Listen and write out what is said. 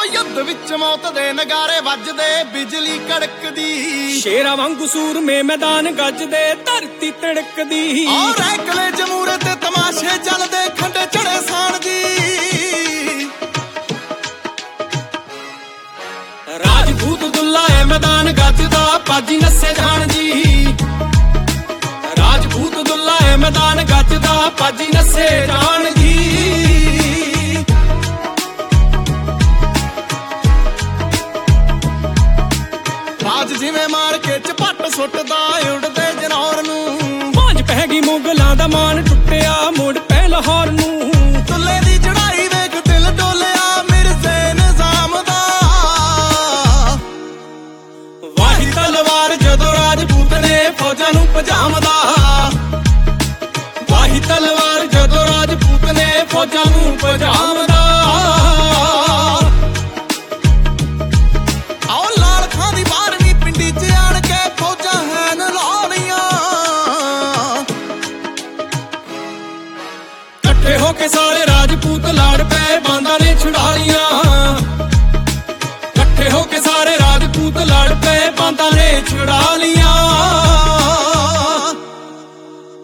युद्ध विच मौत दे नगारे वजदे बिजली कड़कदी शेरा वांगू सूरमे मैदान गजदे धरती तड़कदी और एकले जमूरे ते तमाशे चलदे खंडे चढ़े सान जी राजपूत दुल्ला है मैदान गजदा पाजी नस्से जान जी राजपूत दुल्ला है मैदान गजदा पाजी नस्से जान जी राज जिवें मार के झपट सुटदा उड़दे जनौर नूं भांज पै गई मुगलां दा मान टुटिया मुड़ पै लाहौर नूं दुल्ले दी चढ़ाई वेख दिल डोलिया मिर्ज़े निज़ाम दा वाही तलवार जदों राजपूत ने फौजां नूं भजामदा वाही तलवार जदों राजपूत ने फौजां नूं भजामदा के सारे राजपूत लाड़ पे बांदा ने छुड़ा लिया कट्ठे होके सारे राजपूत लाड़ पे बांदा ने छुड़ा लिया